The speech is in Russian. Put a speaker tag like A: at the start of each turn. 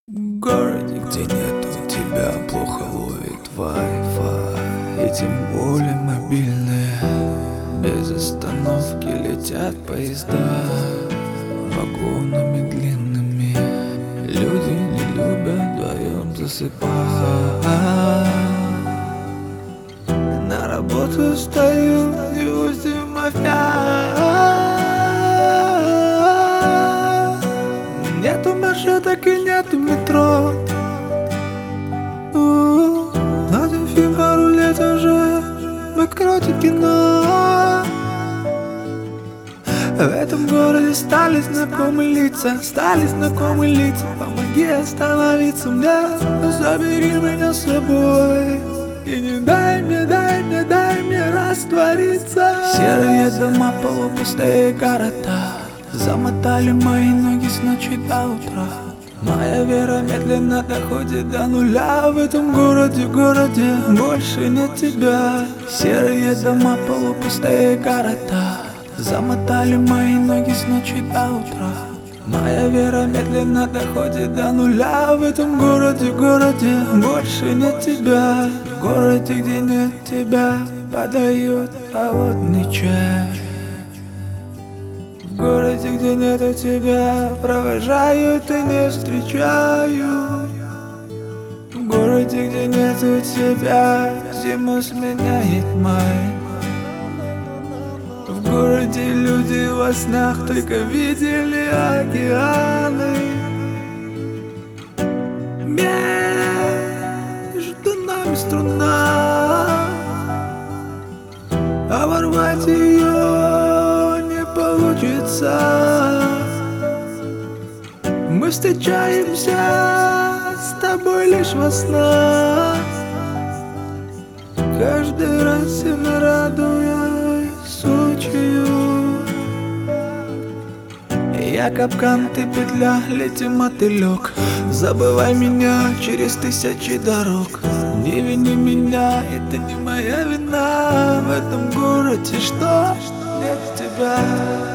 A: В городе, где нету тебя, плохо ловит Wi-Fi. И тем более мобильные. Без остановки летят поезда вагонами длинными. Люди не любят вдвоем засыпать. На работу стою, и устью нету маршруток и нету метро. Один фильм пару лет уже в откройте кино. В этом городе стали знакомы лица, Помоги остановиться мне, забери меня с собой. И не дай мне раствориться. Серые дома, полупустые города замотали мои ноги с ночи до утра. Моя вера медленно доходит до нуля. В этом городе больше нет тебя. Серые дома, полупустые города замотали мои ноги с ночи до утра. Моя вера медленно доходит до нуля. В этом городе больше нет тебя. В городе, где нет тебя, подают холодный чай. В городе, где нету тебя, провожают и не встречают. В городе, где нету тебя, зиму сменяет май. В городе люди во снах только видели океаны. Между нами струна, оборвать ее не получится. Мы встречаемся с тобой лишь во снах. Каждый раз сильно радуясь случаю. Я капкан, ты петля, лети мотылек. Забывай меня через тысячи дорог. Не вини меня, это не моя вина. В этом городе что? Нет тебя.